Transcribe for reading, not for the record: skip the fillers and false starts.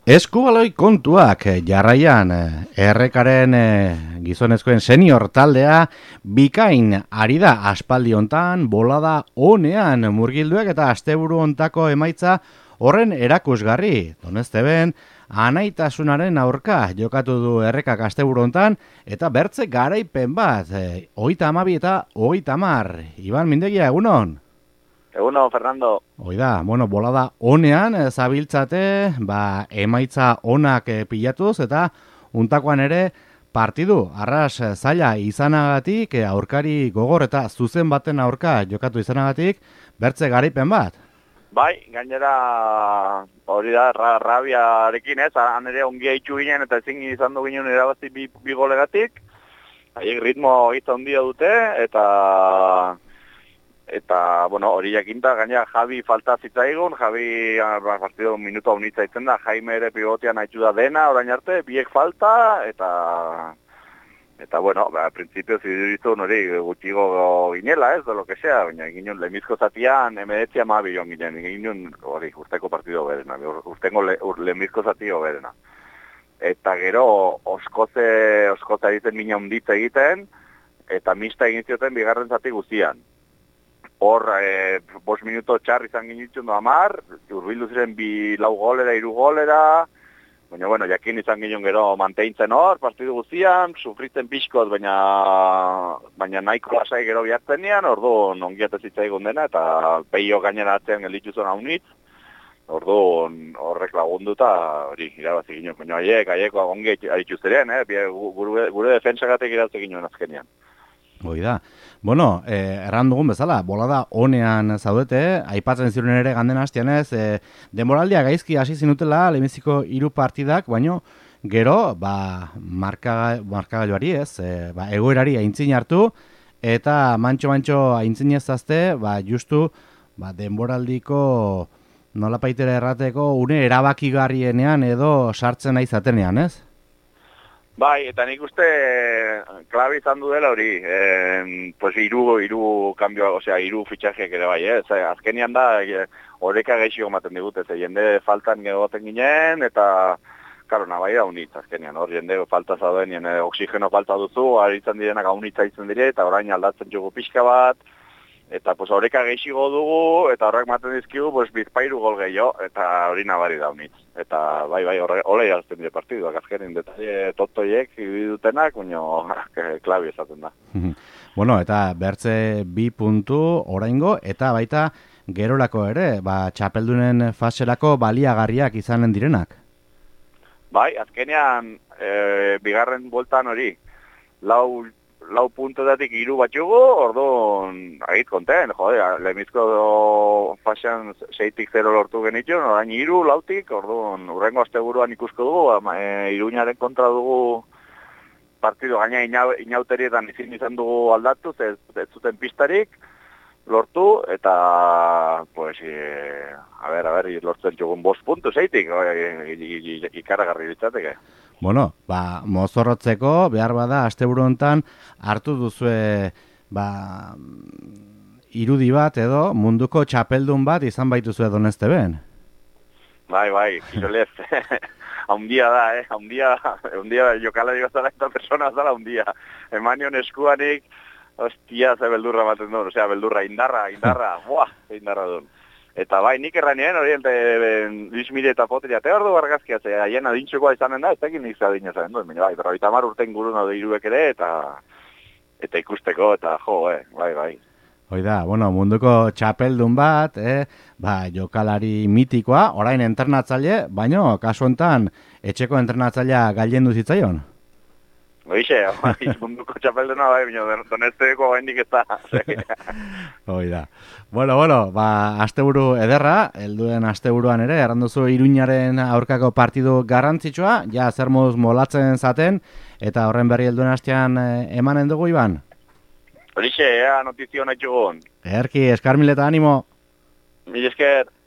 Eskubaloi kontuak jarraian errekaren gizonezkoen senior taldea bikain ari da aspaldi hontan bolada onean murgilduek eta asteburu hontako emaitza horren erakusgarri. Donezteben anaitasunaren aurka jokatu du errekak asteburu hontan eta bertze garaipen bat 32 eta 30. Iban Mindegia, egunon? Egunon, Fernando. Oida, bolada onean zabiltzate, emaitza onak pilatuz eta untakoan ere partidu arras zaila izanagatik, aurkari gogor eta zuzen baten aurka jokatu izanagatik, bertze garaipen bat. Bai, gainera hori da rabiarekin ez, han ere ongia itxu ginen eta ezin izan du ginen erabazi bi golegatik. Haiek ritmo egita handia dute eta bueno, hori jakinta, gainera Javi falta zitzaigun, Javi partido minuto honitza itzen da, Jaime ere pivotean haitxu da dena, orain arte, biek falta, eta bueno, prinsipio zidurizun hori gutxigo ginela, ez, de lo que sea, baina ginen lemizko zatian, emedetzia mabion ginen hori urteko partido berena, urtengo lemizko zatio berena. Eta gero, oskoze egiten mina hunditza egiten, eta mista egin zioten bigarren zati guztian. Hor, 5 minuto txar izan ginitzen du 10, urbildu ziren 4 golera, 3 golera, baina, bueno, jakin izan ginen gero manteintzen hor, partidu guztian, sufritzen pixkoz, baina nahiko lasai gero bihartzen nian, orduan ongiatez zitzaigun dena, eta peio gainera atzean geldituzun haunitz, orduan horrek lagunduta, hori, irabazi ginen, baina haiek ongi haitxu ziren, gure defensagatek irabazi ginen azkenian. Hoi da. Bueno, erran dugun bezala, bolada onean zaudete, aipatzen ziren ere ganden hastian ez, denboraldia gaizki hasi zinutela, lehenbiziko 3 partidak, baino gero, markagailuari ez, egoerari aintzin hartu, eta mantxo aintzin ezazte, justu, denboraldiko nolapaitere errateko une erabakigarrienean edo sartzen nahi zatenean, ez? Bai, eta nik uste klabe izan du dela hori, pues hiru kambioa, osea, 3 fitxajeak ere bai, azkenian da, horreka gaixiko ematen digute, jende faltan gegoten ginen, eta, karo, nabai da unitz, azkenian, hor, jende falta zauden, oksigeno falta duzu, aritzen direnak unitza izan dire, eta orain aldatzen jugu pixka bat, eta, pues, horreka gaixiko dugu, eta horrek maten dizkigu, pues, bizpairu gol gehiago, eta hori nabari da unitz. Eta, bai, hola irazten dire partiduak, azkenin, detalle totoiek, dutenak, klabi esaten da. Bueno, eta bertze 2 puntu oraingo, eta baita gerolako ere, txapeldunen faserako baliagarriak izanen direnak. Bai, azkenean, bigarren bueltan hori, lau puntotatik 3 batxugu, orduan, agit konten, lemizko fasean 6-0 lortu genitxun, orain 3, lautik, orduan, urrengo asteburuan ikusko dugu, Iruñaren kontra dugu partidu, gaina inauterietan izan dugu aldatu, ez zuten pistarik, lortu, eta, pues, lortzen txugun 5 puntu, 6-tik, ikaragarri ditzateke. Bueno, mozorrotzeko, behar bada, asteburu hontan hartu duzue, irudi bat edo, munduko txapeldun bat izan baituzue Donezteben. Bai, kirolez, haundia da, haundia jokalari bazala eta persona zala haundia. Emanion eskuanik, hostia, ze beldurra baten duen, osea, beldurra, indarra, indarra duen. Eta bai, nik erranien, hori Luis Mire eta Potria, te hor du bargazkia, ze haien adintxokoa izanen da, ez tekin nik adina zanen duen, bai, 50 urten gurun hau iruek ere, eta ikusteko, eta bai. Hoi da, munduko txapeldun bat, jokalari mitikoa, orain entrenatzaile, baino, kasu hontan, etxeko entrenatzailea gailendu zitzaion? Oixe, munduko txapelduna bai, Donezteko gaindik ez da. Hoi da. Bueno, asteburu ederra, helduen asteburuan ere, erranduzu Iruñaren aurkako partidu garrantzitsua, zer moduz molatzen zaten, eta horren berri helduen astean emanen dugu, Iban? Horixe, notizio nahi txugun. Erki, eskarmil eta animo. Mil esker.